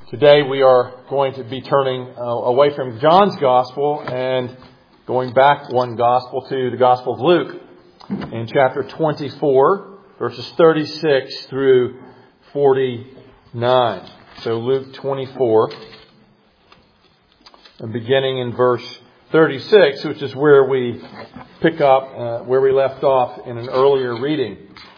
Today we are going to be turning away from John's Gospel and going back one Gospel to the Gospel of Luke in chapter 24, verses 36 through 49. So Luke 24, and beginning in verse 36, which is where we pick up where we left off in an earlier reading.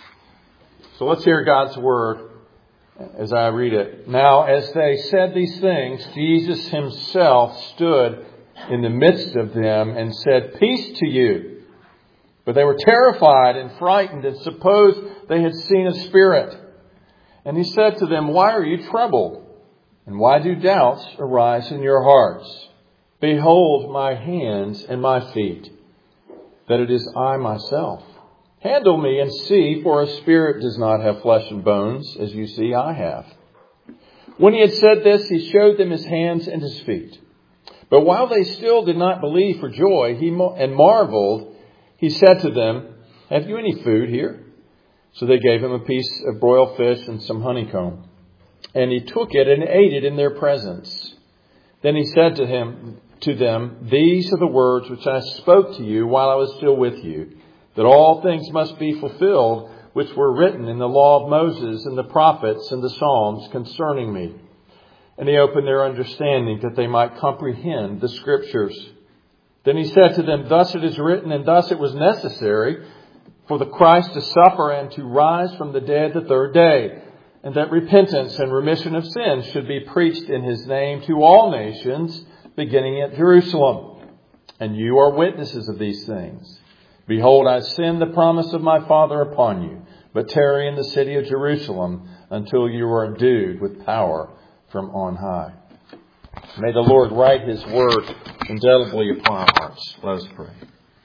So let's hear God's Word as I read it. Now, as they said these things, Jesus himself stood in the midst of them and said, "Peace to you." But they were terrified and frightened and supposed they had seen a spirit. And he said to them, "Why are you troubled? And why do doubts arise in your hearts? Behold my hands and my feet, that it is I myself. Handle me and see, for a spirit does not have flesh and bones, as you see I have." When he had said this, he showed them his hands and his feet. But while they still did not believe for joy and marveled, he said to them, "Have you any food here?" So they gave him a piece of broiled fish and some honeycomb. And he took it and ate it in their presence. Then he said to them, "These are the words which I spoke to you while I was still with you, that all things must be fulfilled which were written in the law of Moses and the prophets and the Psalms concerning me." And he opened their understanding that they might comprehend the Scriptures. Then he said to them, "Thus it is written, and thus it was necessary for the Christ to suffer and to rise from the dead the third day, and that repentance and remission of sins should be preached in his name to all nations, beginning at Jerusalem. And you are witnesses of these things. Behold, I send the promise of my Father upon you, but tarry in the city of Jerusalem until you are endued with power from on high." May the Lord write his word indelibly upon our hearts. Let us pray.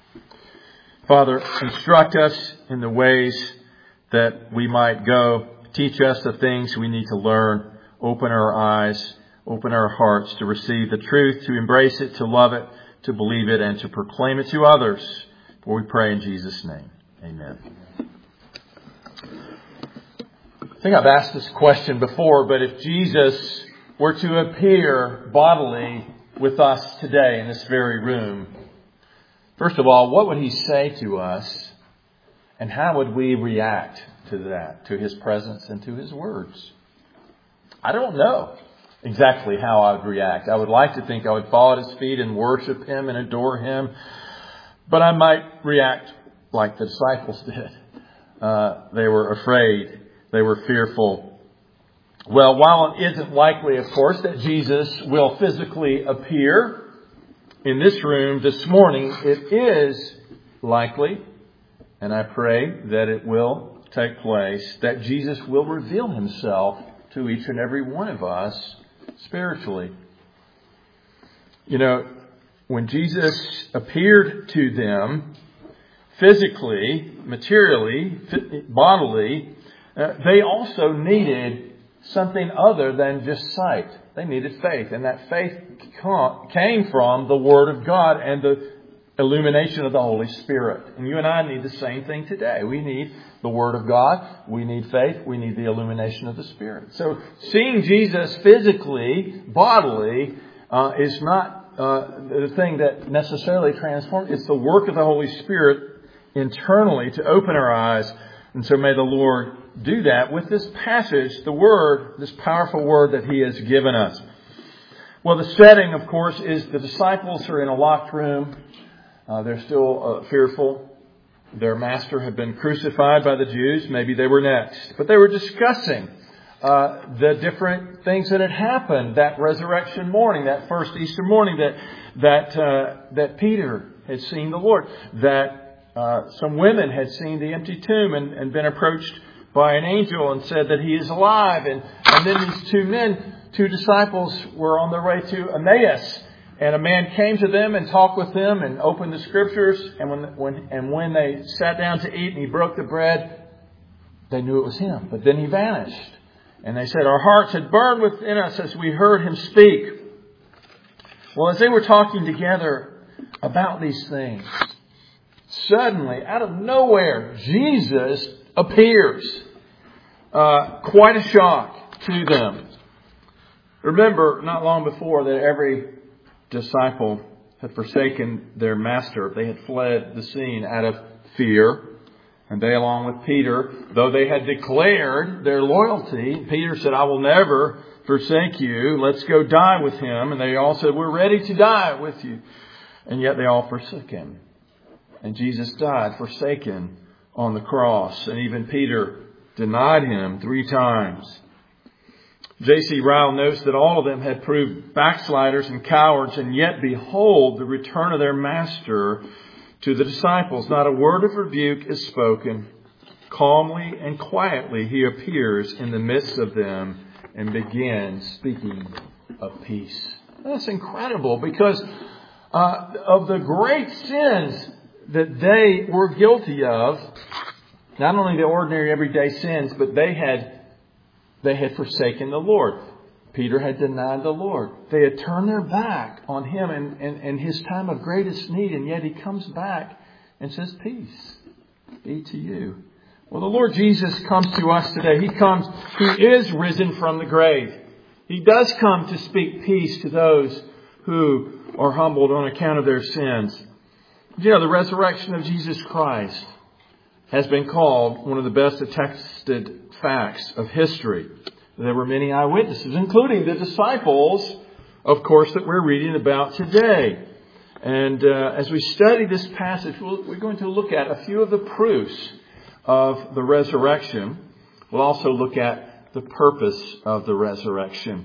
Father, instruct us in the ways that we might go. Teach us the things we need to learn. Open our eyes, open our hearts to receive the truth, to embrace it, to love it, to believe it, and to proclaim it to others. For we pray in Jesus' name. Amen. I think I've asked this question before, but if Jesus were to appear bodily with us today in this very room, first of all, what would he say to us? And how would we react to that, to his presence and to his words? I don't know exactly how I would react. I would like to think I would fall at his feet and worship him and adore him. But I might react like the disciples did. They were afraid. They were fearful. Well, while it isn't likely, of course, that Jesus will physically appear in this room this morning, it is likely, and I pray that it will take place, that Jesus will reveal himself to each and every one of us spiritually. You know, when Jesus appeared to them physically, materially, bodily, they also needed something other than just sight. They needed faith. And that faith came from the Word of God and the illumination of the Holy Spirit. And you and I need the same thing today. We need the Word of God. We need faith. We need the illumination of the Spirit. So seeing Jesus physically, bodily, is not the thing that necessarily transforms. It's the work of the Holy Spirit internally to open our eyes. And so may the Lord do that with this passage, the Word, this powerful Word that he has given us. Well, the setting, of course, is the disciples are in a locked room. They're still fearful. Their master had been crucified by the Jews. Maybe they were next. But they were discussing the different things that had happened that resurrection morning, that first Easter morning, that Peter had seen the Lord, that some women had seen the empty tomb and been approached by an angel and said that he is alive. And then these two disciples were on their way to Emmaus, and a man came to them and talked with them and opened the Scriptures. And when they sat down to eat and he broke the bread, they knew it was him. But then he vanished. And they said, "Our hearts had burned within us as we heard him speak." Well, as they were talking together about these things, suddenly, out of nowhere, Jesus appears. Quite a shock to them. Remember, not long before, that every disciple had forsaken their master. They had fled the scene out of fear. And they, along with Peter, though they had declared their loyalty, Peter said, I will never forsake you. Let's go die with him. And they all said, we're ready to die with you. And yet they all forsook him. And Jesus died forsaken on the cross. And even Peter denied him 3 times. J.C. Ryle notes that all of them had proved backsliders and cowards. And yet, behold, the return of their master to the disciples. Not a word of rebuke is spoken. Calmly and quietly he appears in the midst of them and begins speaking of peace. That's incredible, because of the great sins that they were guilty of. Not only the ordinary everyday sins, but they had forsaken the Lord. Peter had denied the Lord. They had turned their back on him in his time of greatest need. And yet he comes back and says, peace be to you. Well, the Lord Jesus comes to us today. He is risen from the grave. He does come to speak peace to those who are humbled on account of their sins. You know, the resurrection of Jesus Christ has been called one of the best attested facts of history. There were many eyewitnesses, including the disciples, of course, that we're reading about today. And as we study this passage, we're going to look at a few of the proofs of the resurrection. We'll also look at the purpose of the resurrection.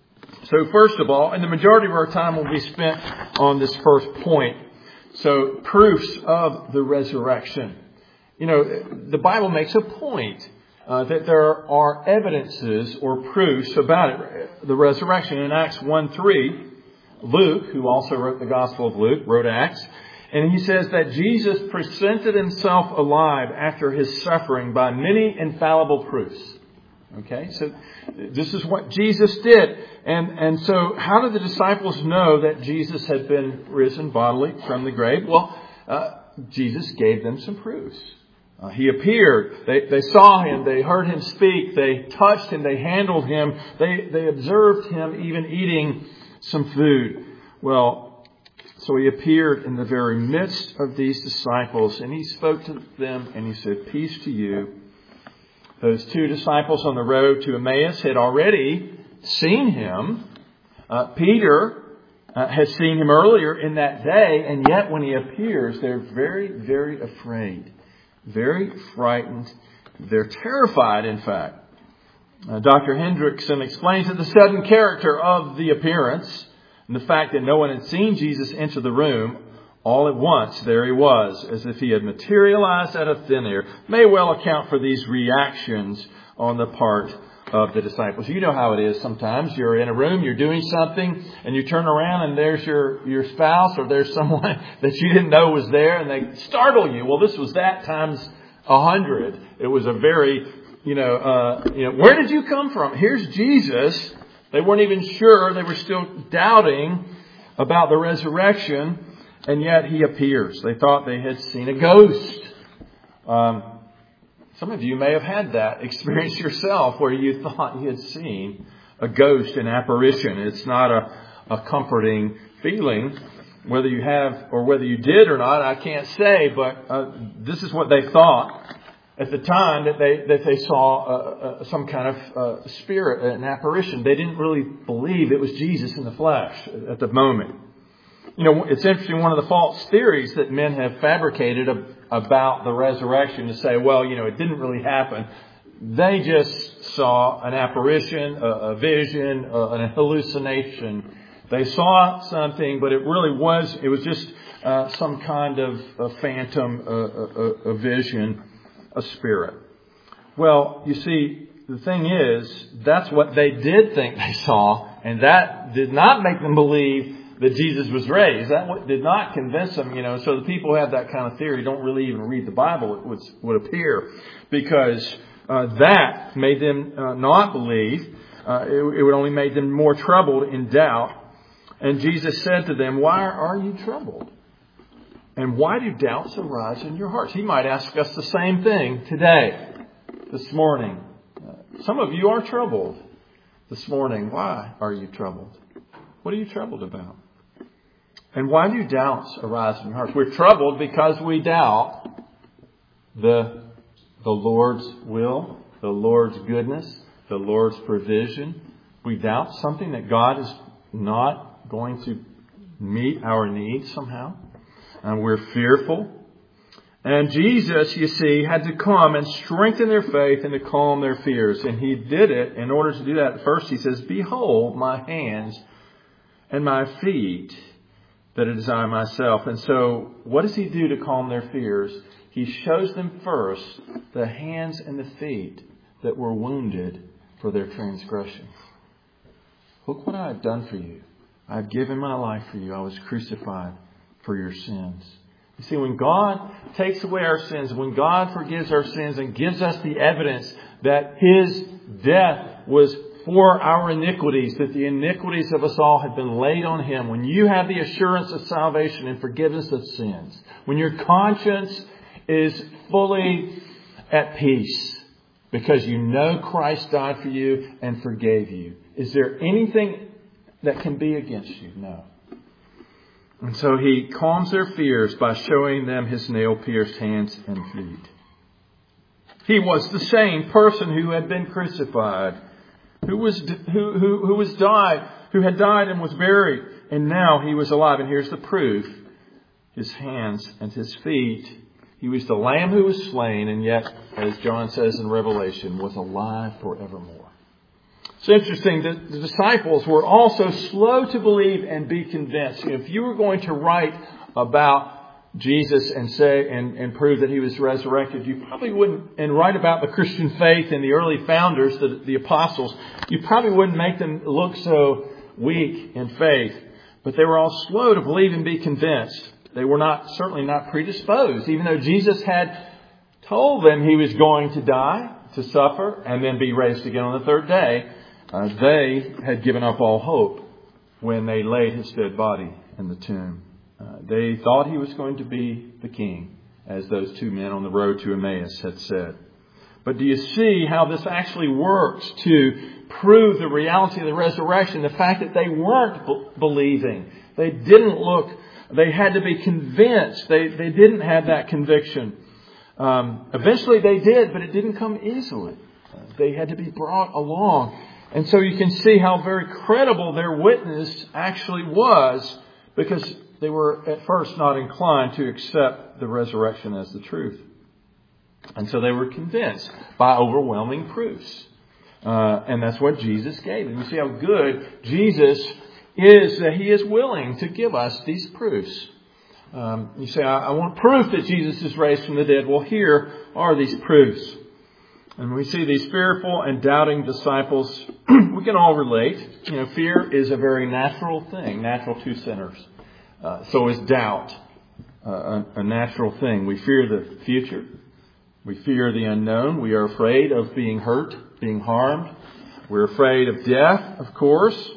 So first of all, and the majority of our time will be spent on this first point. So proofs of the resurrection. You know, the Bible makes a point that there are evidences or proofs about it, the resurrection. In Acts 1:3, Luke, who also wrote the Gospel of Luke, wrote Acts, and he says that Jesus presented himself alive after his suffering by many infallible proofs. Okay, so this is what Jesus did. And so how did the disciples know that Jesus had been risen bodily from the grave? Well, Jesus gave them some proofs. He appeared. They saw him. They heard him speak. They touched him. They handled him. They observed him even eating some food. Well, so he appeared in the very midst of these disciples, and he spoke to them and he said, peace to you. Those 2 disciples on the road to Emmaus had already seen him. Peter had seen him earlier in that day, and yet when he appears, they're very, very afraid. Very frightened. They're terrified, in fact. Dr. Hendrickson explains that the sudden character of the appearance and the fact that no one had seen Jesus enter the room, all at once there he was, as if he had materialized out of thin air, may well account for these reactions on the part of the disciples. You know how it is sometimes. You're in a room, you're doing something, and you turn around and there's your spouse or there's someone that you didn't know was there, and they startle you. Well, this was that times 100. It was a very, where did you come from? Here's Jesus. They weren't even sure. They were still doubting about the resurrection, and yet he appears. They thought they had seen a ghost. Some of you may have had that experience yourself where you thought you had seen a ghost, an apparition. It's not a comforting feeling. Whether you have or whether you did or not, I can't say, but this is what they thought at the time that they saw some kind of spirit, an apparition. They didn't really believe it was Jesus in the flesh at the moment. You know, it's interesting, one of the false theories that men have fabricated about the resurrection to say, well, it didn't really happen. They just saw an apparition, a vision, an hallucination. They saw something, but it was just some kind of a phantom, a vision, a spirit. Well, you see, the thing is, that's what they did think they saw, and that did not make them believe that Jesus was raised. That did not convince them, So the people who have that kind of theory don't really even read the Bible, it would appear, because that made them not believe. It would only make them more troubled in doubt. And Jesus said to them, why are you troubled? And why do doubts arise in your hearts? He might ask us the same thing today, this morning. Some of you are troubled. this morning, why are you troubled? What are you troubled about? And why do doubts arise in your hearts? We're troubled because we doubt the Lord's will, the Lord's goodness, the Lord's provision. We doubt something that God is not going to meet our needs somehow. And we're fearful. And Jesus, you see, had to come and strengthen their faith and to calm their fears. And He did it. In order to do that, first He says, "Behold my hands and my feet, that it is I myself." And so what does He do to calm their fears? He shows them first the hands and the feet that were wounded for their transgressions. Look what I have done for you. I have given my life for you. I was crucified for your sins. You see, when God takes away our sins, when God forgives our sins and gives us the evidence that His death was for our iniquities, that the iniquities of us all have been laid on Him, when you have the assurance of salvation and forgiveness of sins, when your conscience is fully at peace because you know Christ died for you and forgave you, is there anything that can be against you? No. And so He calms their fears by showing them His nail-pierced hands and feet. He was the same person who had been crucified, who had died and was buried, and now He was alive. And here's the proof: His hands and His feet. He was the Lamb who was slain, and yet, as John says in Revelation, was alive forevermore. It's interesting that the disciples were also slow to believe and be convinced. If you were going to write about Jesus and say and prove that He was resurrected, you probably wouldn't, and write about the Christian faith and the early founders, the apostles, you probably wouldn't make them look so weak in faith. But they were all slow to believe and be convinced. They were certainly not predisposed, even though Jesus had told them He was going to die, to suffer, and then be raised again on the third day. They had given up all hope when they laid His dead body in the tomb. They thought He was going to be the King, as those two men on the road to Emmaus had said. But do you see how this actually works to prove the reality of the resurrection? The fact that they weren't believing. They didn't look. They had to be convinced. They didn't have that conviction. Eventually they did, but it didn't come easily. They had to be brought along. And so you can see how very credible their witness actually was, because they were at first not inclined to accept the resurrection as the truth. And so they were convinced by overwhelming proofs. And that's what Jesus gave them. You see how good Jesus is, that He is willing to give us these proofs. You say, I want proof that Jesus is raised from the dead. Well, here are these proofs. And we see these fearful and doubting disciples. We can all relate. Fear is a very natural thing, natural to sinners. So is doubt a natural thing. We fear the future. We fear the unknown. We are afraid of being hurt, being harmed. We're afraid of death, of course.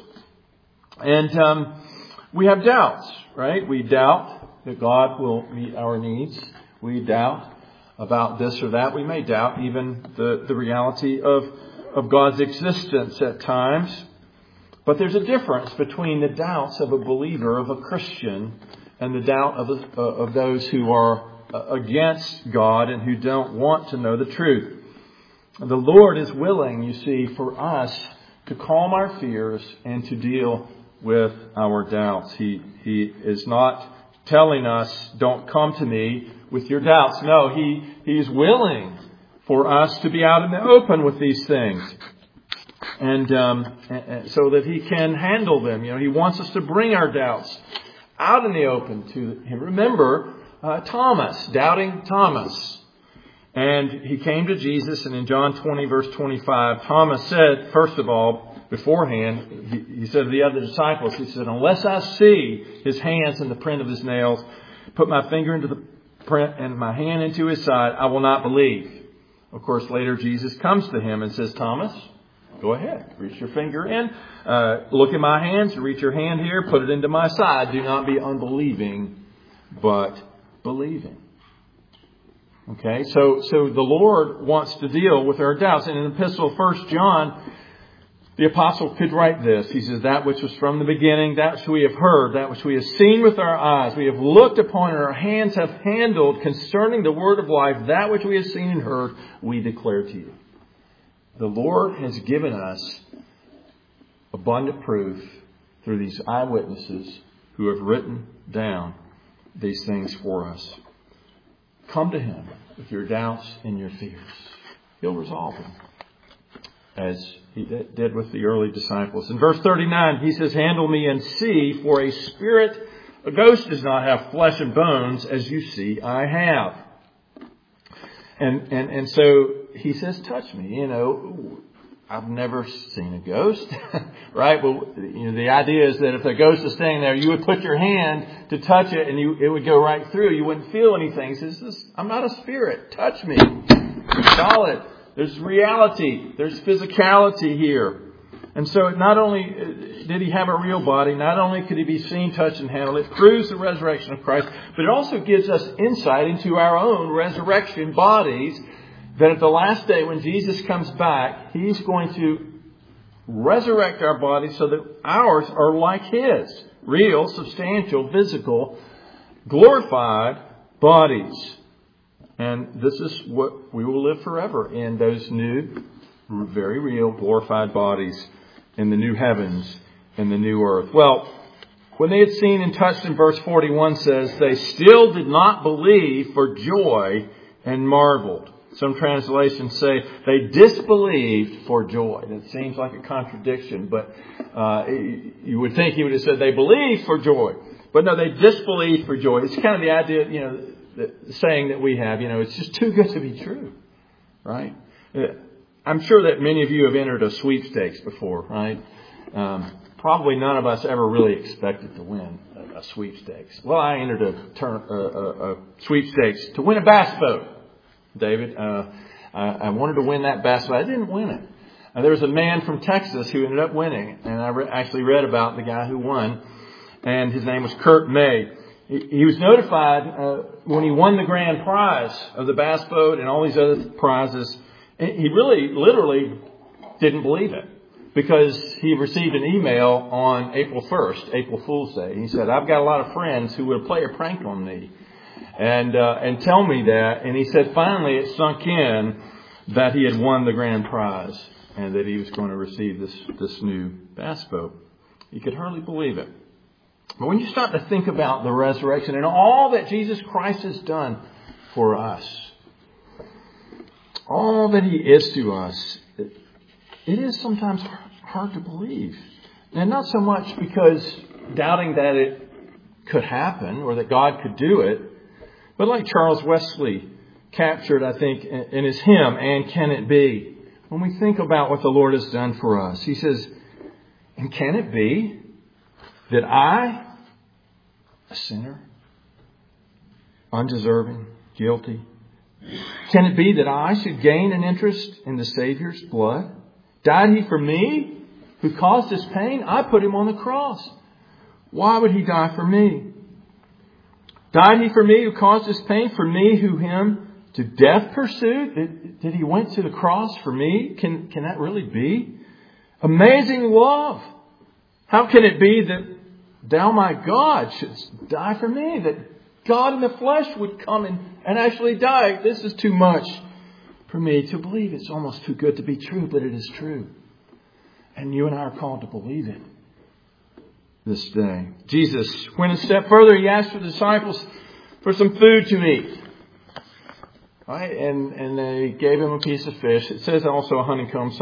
And we have doubts, right? We doubt that God will meet our needs. We doubt about this or that. We may doubt even the reality of God's existence at times. But there's a difference between the doubts of a believer, of a Christian, and the doubt of those who are against God and who don't want to know the truth. The Lord is willing, you see, for us to calm our fears and to deal with our doubts. He is not telling us, don't come to me with your doubts. No, He is willing for us to be out in the open with these things. And so that He can handle them. He wants us to bring our doubts out in the open to Him. Remember Thomas, doubting Thomas. And he came to Jesus, and in John 20, verse 25, Thomas said, first of all, beforehand, he said to the other disciples, he said, unless I see His hands and the print of His nails, put my finger into the print and my hand into His side, I will not believe. Of course, later Jesus comes to him and says, Thomas, go ahead, reach your finger in, look at my hands, reach your hand here, put it into my side. Do not be unbelieving, but believing. Okay, so the Lord wants to deal with our doubts. And in the epistle of 1 John, the apostle could write this. He says, that which was from the beginning, that which we have heard, that which we have seen with our eyes, we have looked upon and our hands have handled concerning the word of life, that which we have seen and heard, we declare to you. The Lord has given us abundant proof through these eyewitnesses who have written down these things for us. Come to Him with your doubts and your fears. He'll resolve them, as He did with the early disciples. In verse 39, He says, handle me and see, for a spirit, a ghost does not have flesh and bones, as you see I have. And so He says, touch me. You know, I've never seen a ghost, right? But the idea is that if a ghost is standing there, you would put your hand to touch it and it would go right through. You wouldn't feel anything. He says, I'm not a spirit. Touch me. It's solid. There's reality. There's physicality here. And so not only did He have a real body, not only could He be seen, touched, and handled, it proves the resurrection of Christ, but it also gives us insight into our own resurrection bodies, that at the last day when Jesus comes back, He's going to resurrect our bodies so that ours are like His. Real, substantial, physical, glorified bodies. And this is what we will live forever in, those new, very real, glorified bodies in the new heavens and the new earth. Well, when they had seen and touched in verse 41 says, they still did not believe for joy and marveled. Some translations say they disbelieved for joy. That seems like a contradiction, but you would think He would have said they believed for joy. But no, they disbelieved for joy. It's kind of the idea, the saying that we have, it's just too good to be true, right? I'm sure that many of you have entered a sweepstakes before, right? Probably none of us ever really expected to win a sweepstakes. Well, I entered a sweepstakes to win a bass boat. David, I wanted to win that bass, but I didn't win it. There was a man from Texas who ended up winning, and I actually read about the guy who won, and his name was Kurt May. He was notified when he won the grand prize of the bass boat and all these other prizes. He really, literally didn't believe it, because he received an email on April 1st, April Fool's Day. He said, I've got a lot of friends who would play a prank on me and tell me that. And he said finally it sunk in that he had won the grand prize and that he was going to receive this new bass boat. He could hardly believe it. But when you start to think about the resurrection and all that Jesus Christ has done for us, all that He is to us, it is sometimes hard to believe. And not so much because doubting that it could happen or that God could do it, but like Charles Wesley captured, I think, in his hymn, And Can It Be? When we think about what the Lord has done for us, he says, and can it be that I, a sinner, undeserving, guilty, can it be that I should gain an interest in the Savior's blood? Died He for me, who caused this pain? I put Him on the cross. Why would He die for me? Died He for me, who caused this pain? For me, who Him to death pursued? Did He went to the cross for me? Can that really be? Amazing love. How can it be that Thou, my God, shouldst die for me? That God in the flesh would come and actually die. This is too much for me to believe. It's almost too good to be true, but it is true. And you and I are called to believe it this day. Jesus went a step further. He asked the disciples for some food to eat. Right? And they gave Him a piece of fish. It says also a honeycomb.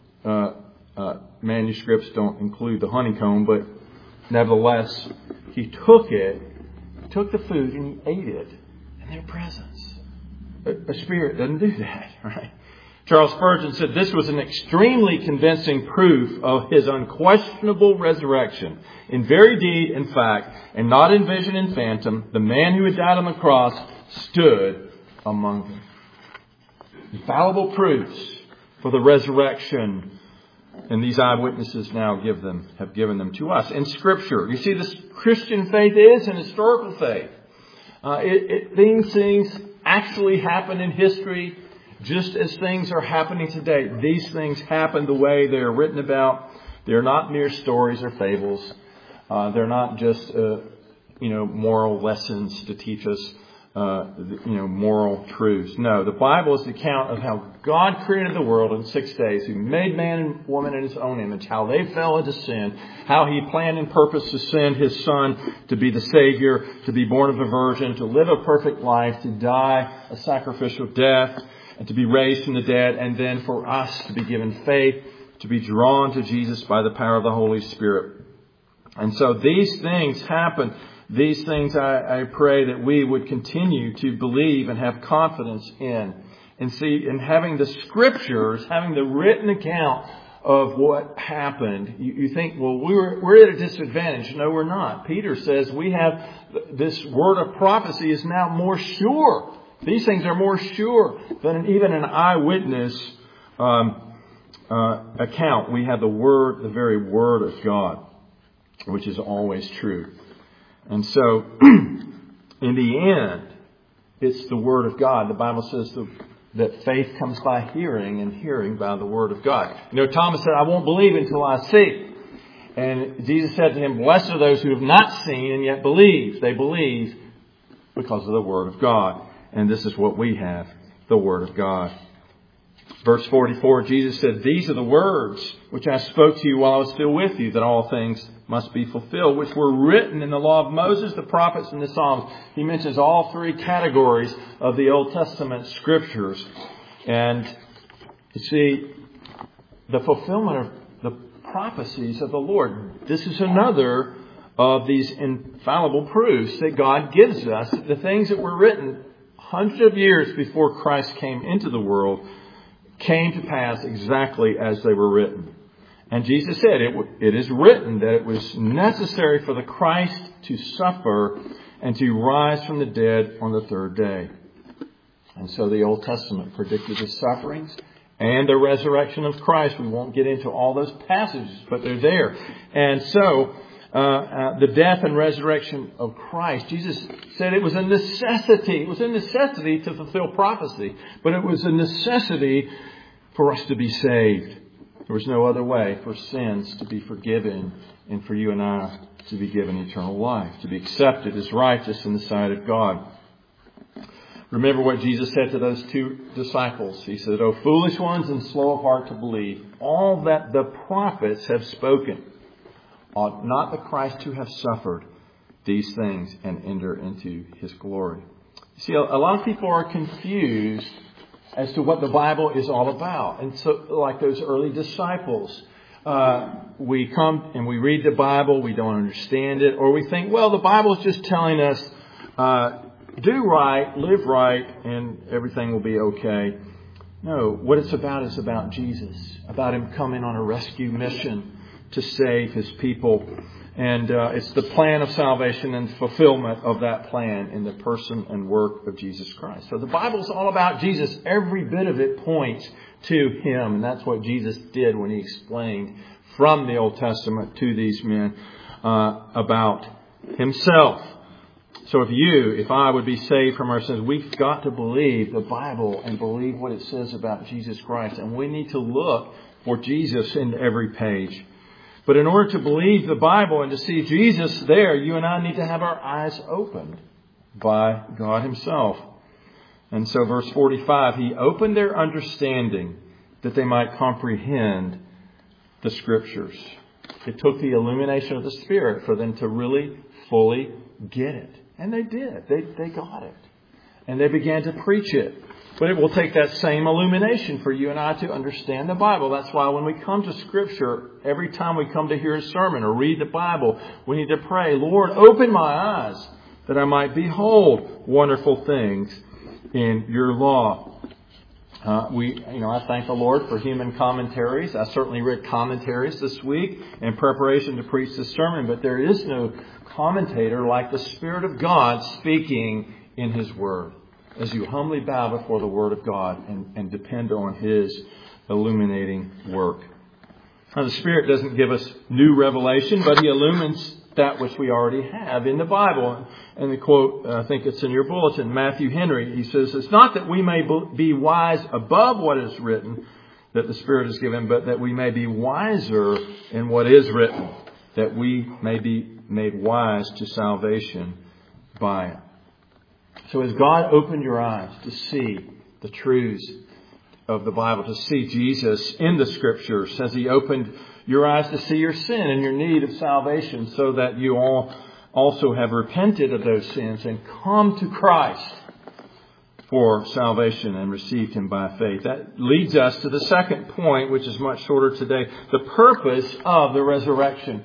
Some manuscripts don't include the honeycomb, but nevertheless, He took it, took the food, and He ate it in their presence. A spirit doesn't do that, right? Charles Spurgeon said this was an extremely convincing proof of His unquestionable resurrection. In very deed and fact, and not in vision and phantom, the man who had died on the cross stood among them. Infallible proofs for the resurrection. And these eyewitnesses now have given them to us. In Scripture, you see, this Christian faith is an historical faith. These things actually happen in history. just as things are happening today. These things happen the way they are written about. They're not mere stories or fables. They're not just, moral lessons to teach us, moral truths. No, the Bible is the account of how God created the world in 6 days. He made man and woman in His own image. How they fell into sin. How He planned and purposed to send His Son to be the Savior, to be born of a virgin, to live a perfect life, to die a sacrificial death, and to be raised from the dead, and then for us to be given faith, to be drawn to Jesus by the power of the Holy Spirit. And so these things happen. These things I pray that we would continue to believe and have confidence in. And see, in having the Scriptures, having the written account of what happened, you think, well, we're at a disadvantage. No, we're not. Peter says we have this word of prophecy is now more sure. These things are more sure than even an eyewitness account. We have the very Word of God, which is always true. And so, in the end, it's the Word of God. The Bible says that faith comes by hearing, and hearing by the Word of God. Thomas said, I won't believe until I see. And Jesus said to him, blessed are those who have not seen and yet believe. They believe because of the Word of God. And this is what we have, the Word of God. Verse 44, Jesus said, these are the words which I spoke to you while I was still with you, that all things must be fulfilled, which were written in the law of Moses, the prophets, and the Psalms. He mentions all three categories of the Old Testament Scriptures. And you see, the fulfillment of the prophecies of the Lord. This is another of these infallible proofs that God gives us. The things that were written hundreds of years before Christ came into the world came to pass exactly as they were written. And Jesus said, it is written that it was necessary for the Christ to suffer and to rise from the dead on the third day. And so the Old Testament predicted the sufferings and the resurrection of Christ. We won't get into all those passages, but they're there. And so the death and resurrection of Christ, Jesus said it was a necessity. It was a necessity to fulfill prophecy, but it was a necessity for us to be saved. There was no other way for sins to be forgiven and for you and I to be given eternal life, to be accepted as righteous in the sight of God. Remember what Jesus said to those two disciples. He said, O foolish ones and slow of heart to believe, all that the prophets have spoken. Ought not the Christ to have suffered these things and enter into His glory? You see, a lot of people are confused as to what the Bible is all about. And so, like those early disciples, we come and we read the Bible, we don't understand it, or we think, well, the Bible is just telling us, do right, live right, and everything will be okay. No, what it's about is about Jesus, about Him coming on a rescue mission to save His people. And it's the plan of salvation and fulfillment of that plan in the person and work of Jesus Christ. So the Bible is all about Jesus. Every bit of it points to Him. And that's what Jesus did when He explained from the Old Testament to these men about Himself. So if I would be saved from our sins, we've got to believe the Bible and believe what it says about Jesus Christ. And we need to look for Jesus in every page. But in order to believe the Bible and to see Jesus there, you and I need to have our eyes opened by God Himself. And so verse 45, He opened their understanding that they might comprehend the Scriptures. It took the illumination of the Spirit for them to really fully get it. And they did. They got it. And they began to preach it. But it will take that same illumination for you and I to understand the Bible. That's why when we come to Scripture, every time we come to hear a sermon or read the Bible, we need to pray, Lord, open my eyes that I might behold wonderful things in Your law. I thank the Lord for human commentaries. I certainly read commentaries this week in preparation to preach this sermon, but there is no commentator like the Spirit of God speaking in His Word. As you humbly bow before the Word of God and depend on His illuminating work. Now, the Spirit doesn't give us new revelation, but He illumines that which we already have in the Bible. And the quote, I think it's in your bulletin, Matthew Henry, he says, "It's not that we may be wise above what is written, that the Spirit has given, but that we may be wiser in what is written, that we may be made wise to salvation by it." So as God opened your eyes to see the truths of the Bible, to see Jesus in the Scriptures, has He opened your eyes to see your sin and your need of salvation, so that you all also have repented of those sins and come to Christ for salvation and received Him by faith. That leads us to the second point, which is much shorter today, the purpose of the resurrection.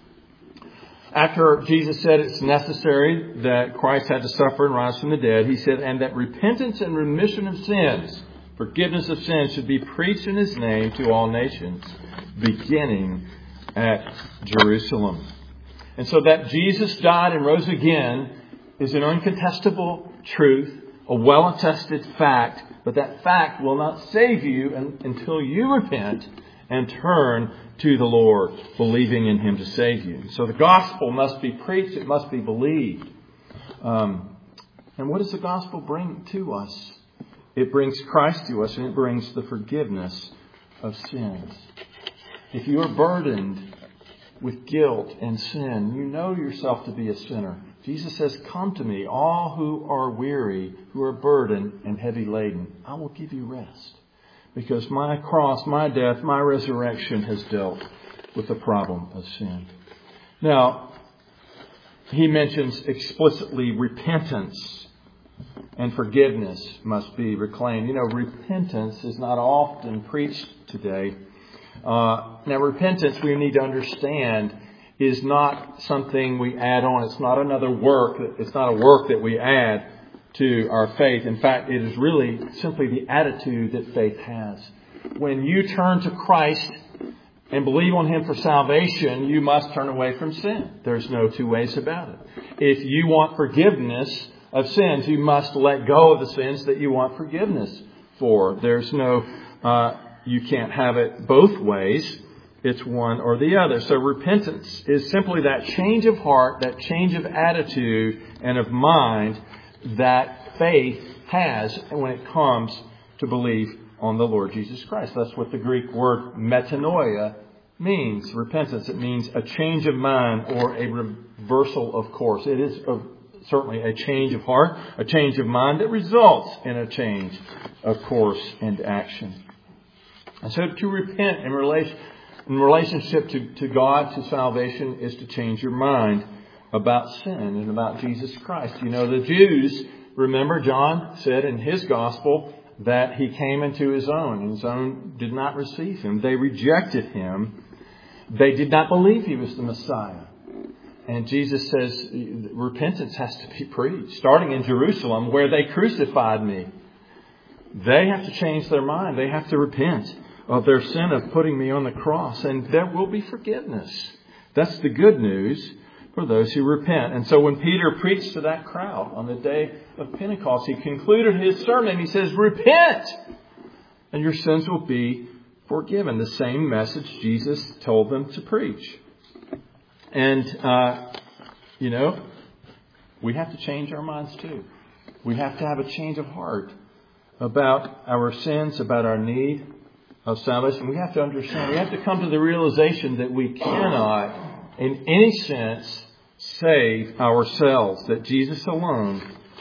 After Jesus said it's necessary that Christ had to suffer and rise from the dead, He said, and that repentance and remission of sins, forgiveness of sins, should be preached in His name to all nations, beginning at Jerusalem. And so that Jesus died and rose again is an uncontestable truth, a well-attested fact, but that fact will not save you until you repent and turn to the Lord, believing in Him to save you. So the gospel must be preached, it must be believed. And what does the gospel bring to us? It brings Christ to us, and it brings the forgiveness of sins. If you are burdened with guilt and sin, you know yourself to be a sinner. Jesus says, "Come to me, all who are weary, who are burdened and heavy laden. I will give you rest. Because my cross, my death, my resurrection has dealt with the problem of sin." Now, He mentions explicitly repentance and forgiveness must be reclaimed. You know, repentance is not often preached today. Now, repentance, we need to understand, is not something we add on. It's not another work. It's not a work that we add to our faith. In fact, it is really simply the attitude that faith has. When you turn to Christ and believe on Him for salvation, you must turn away from sin. There's no two ways about it. If you want forgiveness of sins, you must let go of the sins that you want forgiveness for. There's no, you can't have it both ways. It's one or the other. So repentance is simply that change of heart, that change of attitude and of mind that faith has when it comes to believe on the Lord Jesus Christ. That's what the Greek word metanoia means. Repentance, it means a change of mind or a reversal of course. It is certainly a change of heart, a change of mind that results in a change of course and action. And so to repent in relationship to God, to salvation, is to change your mind about sin and about Jesus Christ. You know, the Jews, remember John said in his gospel that He came into His own, and His own did not receive Him. They rejected Him. They did not believe He was the Messiah. And Jesus says repentance has to be preached, starting in Jerusalem where they crucified me. They have to change their mind. They have to repent of their sin of putting me on the cross, and there will be forgiveness. That's the good news for those who repent. And so when Peter preached to that crowd on the day of Pentecost, he concluded his sermon. He says, "Repent, and your sins will be forgiven." The same message Jesus told them to preach. And, we have to change our minds too. We have to have a change of heart about our sins, about our need of salvation. We have to understand, we have to come to the realization that we cannot, in any sense, save ourselves, that Jesus alone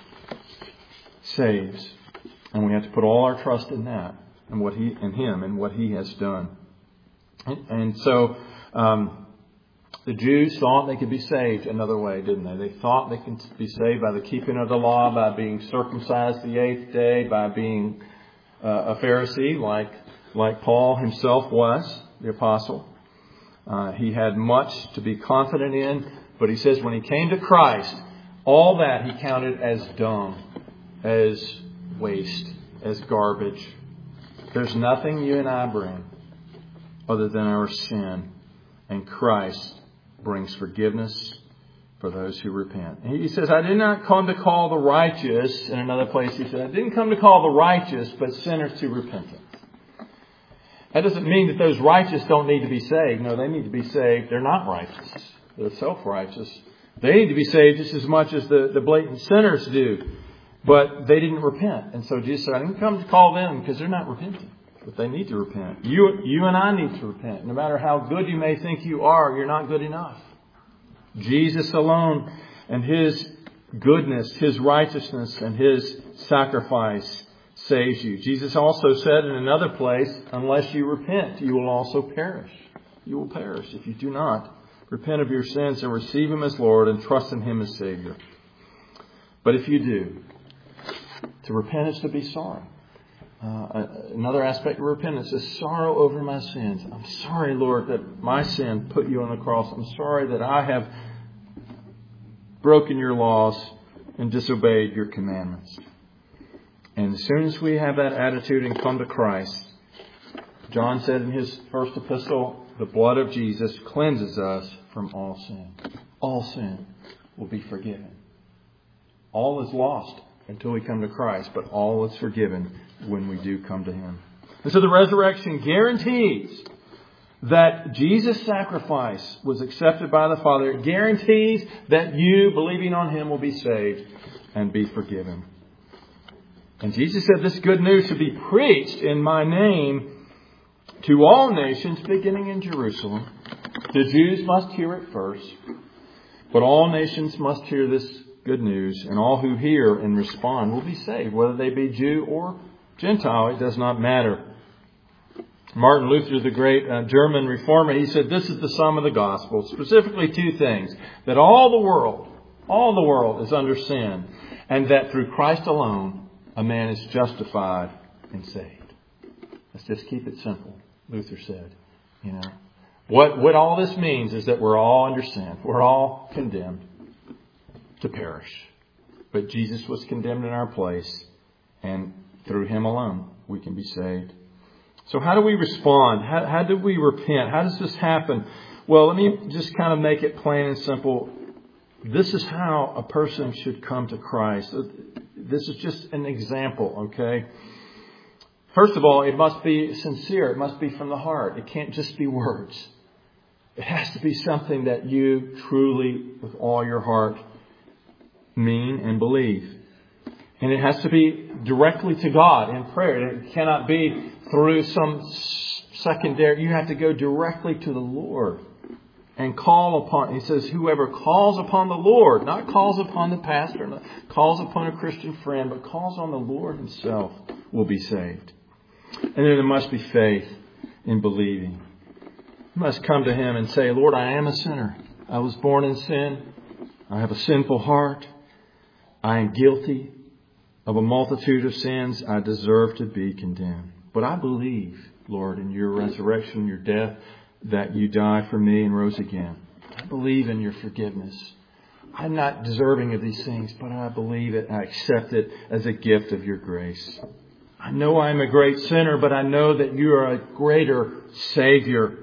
saves. And we have to put all our trust in that, and in Him and what He has done. And so, the Jews thought they could be saved another way, didn't they? They thought they could be saved by the keeping of the law, by being circumcised the 8th day, by being a Pharisee like Paul himself was, the apostle. He had much to be confident in, but he says when he came to Christ, all that he counted as dung, as waste, as garbage. There's nothing you and I bring other than our sin, and Christ brings forgiveness for those who repent. He says, "I did not come to call the righteous," in another place he said, "I didn't come to call the righteous, but sinners to repentance." That doesn't mean that those righteous don't need to be saved. No, they need to be saved. They're not righteous. They're self-righteous. They need to be saved just as much as the blatant sinners do. But they didn't repent. And so Jesus said, I didn't come to call them because they're not repenting. But they need to repent. You and I need to repent. No matter how good you may think you are, you're not good enough. Jesus alone and His goodness, His righteousness, and His sacrifice saves you. Jesus also said in another place, unless you repent, you will also perish. You will perish if you do not repent of your sins and receive Him as Lord and trust in Him as Savior. But if you do, to repent is to be sorry. Another aspect of repentance is sorrow over my sins. I'm sorry, Lord, that my sin put you on the cross. I'm sorry that I have broken your laws and disobeyed your commandments. And as soon as we have that attitude and come to Christ, John said in his first epistle, the blood of Jesus cleanses us from all sin. All sin will be forgiven. All is lost until we come to Christ, but all is forgiven when we do come to Him. And so the resurrection guarantees that Jesus' sacrifice was accepted by the Father. It guarantees that you, believing on Him, will be saved and be forgiven. And Jesus said this good news should be preached in my name to all nations, beginning in Jerusalem. The Jews must hear it first, but all nations must hear this good news, and all who hear and respond will be saved, whether they be Jew or Gentile. It does not matter. Martin Luther, the great German reformer, he said this is the sum of the gospel, specifically two things: that all the world is under sin, and that through Christ alone a man is justified and saved. Let's just keep it simple, Luther said. What all this means is that we're all under sin. We're all condemned to perish. But Jesus was condemned in our place, and through Him alone we can be saved. So how do we respond? How do we repent? How does this happen? Well, let me just kind of make it plain and simple. This is how a person should come to Christ. This is just an example, okay? First of all, it must be sincere. It must be from the heart. It can't just be words. It has to be something that you truly, with all your heart, mean and believe. And it has to be directly to God in prayer. It cannot be through some secondary. You have to go directly to the Lord and call upon. He says, whoever calls upon the Lord, not calls upon the pastor, not calls upon a Christian friend, but calls on the Lord Himself, will be saved. And then there must be faith in believing. You must come to Him and say, Lord, I am a sinner. I was born in sin. I have a sinful heart. I am guilty of a multitude of sins. I deserve to be condemned. But I believe, Lord, in your resurrection, your death, that you died for me and rose again. I believe in your forgiveness. I'm not deserving of these things, but I believe it. I accept it as a gift of your grace. I know I'm a great sinner, but I know that you are a greater Savior.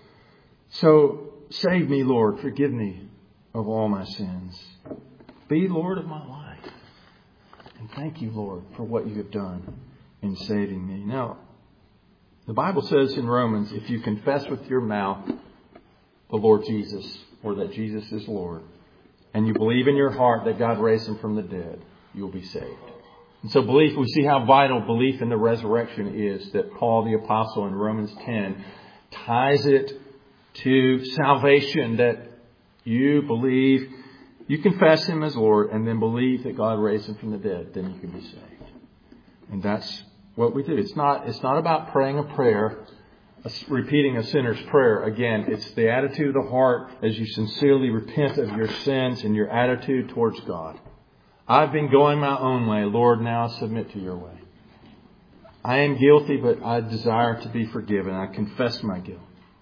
So save me, Lord. Forgive me of all my sins. Be Lord of my life. And thank you, Lord, for what you have done in saving me. Now, the Bible says in Romans, if you confess with your mouth the Lord Jesus, or that Jesus is Lord, and you believe in your heart that God raised Him from the dead, you will be saved. And so belief, we see how vital belief in the resurrection is, that Paul the Apostle in Romans 10 ties it to salvation, that you believe, you confess Him as Lord, and then believe that God raised Him from the dead, then you can be saved. And that's what we do. It's not about praying a prayer, repeating a sinner's prayer. Again, it's the attitude of the heart as you sincerely repent of your sins and your attitude towards God. I've been going my own way. Lord, now I submit to your way. I am guilty, but I desire to be forgiven. I confess my guilt.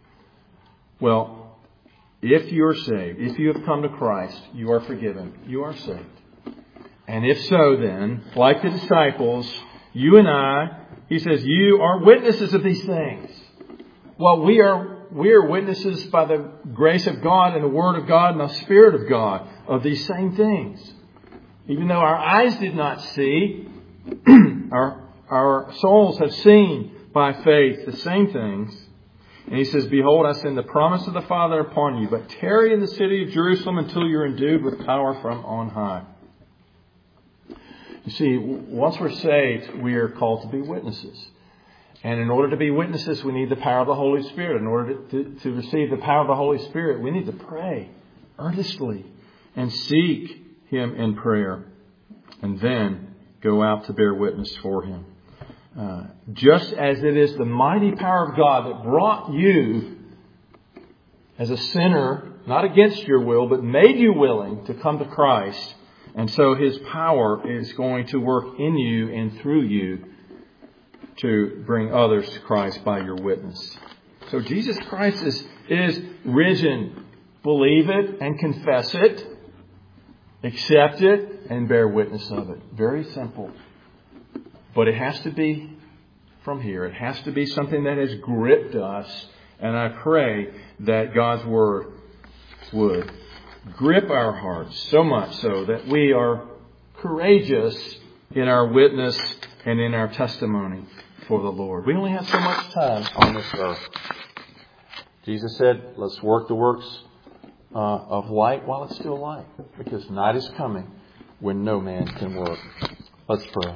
Well, if you're saved, if you have come to Christ, you are forgiven. You are saved. And if so, then, like the disciples, you and I, he says, you are witnesses of these things. Well, we are witnesses by the grace of God and the Word of God and the Spirit of God of these same things. Even though our eyes did not see, our souls have seen by faith the same things. And he says, behold, I send the promise of the Father upon you, but tarry in the city of Jerusalem until you're endued with power from on high. You see, once we're saved, we are called to be witnesses. And in order to be witnesses, we need the power of the Holy Spirit. In order to receive the power of the Holy Spirit, we need to pray earnestly and seek Him in prayer. And then go out to bear witness for Him. Just as it is the mighty power of God that brought you as a sinner, not against your will, but made you willing to come to Christ. And so His power is going to work in you and through you to bring others to Christ by your witness. So Jesus Christ is risen. Believe it and confess it. Accept it and bear witness of it. Very simple. But it has to be from here. It has to be something that has gripped us. And I pray that God's Word would grip our hearts so much so that we are courageous in our witness and in our testimony for the Lord. We only have so much time on this earth. Jesus said, let's work the works of light while it's still light. Because night is coming when no man can work. Let's pray.